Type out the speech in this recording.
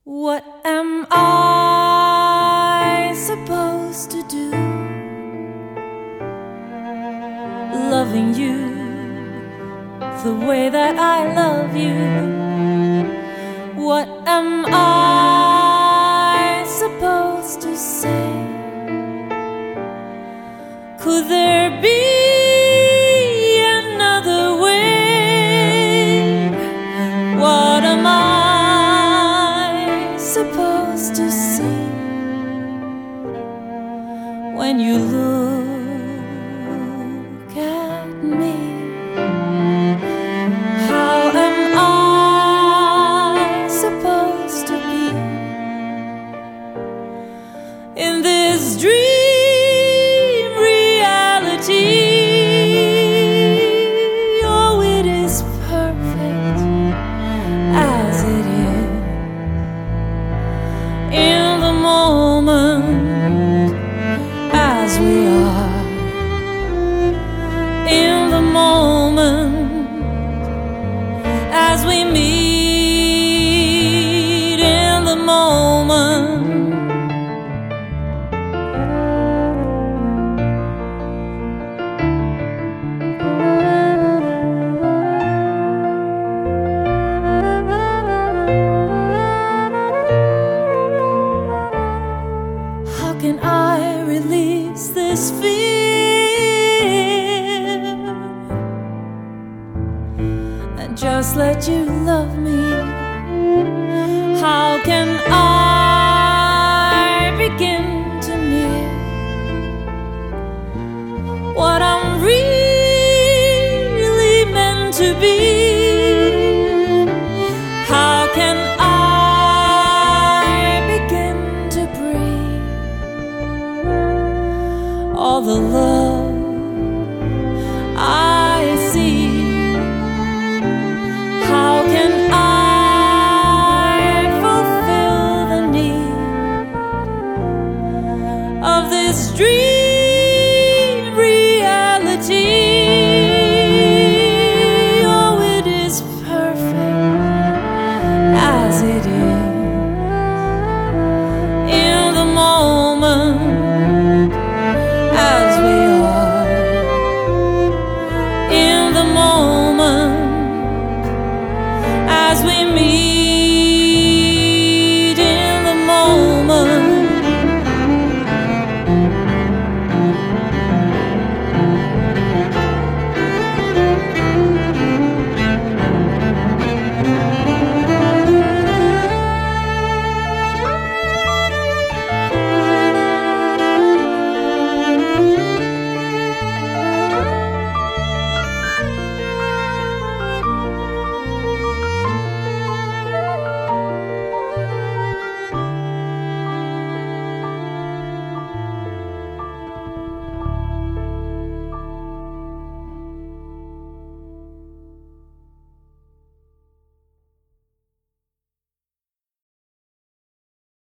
What am I supposed to do, loving you the way that I love you? What am I supposed to say? Could there be another way? What am I supposed to say when you look at me? How am I supposed to be in this dream reality? Oh, it is perfect as it is in the moment, as we are in the moment, as we meet in the moment. How can I release this fear and just let you love me?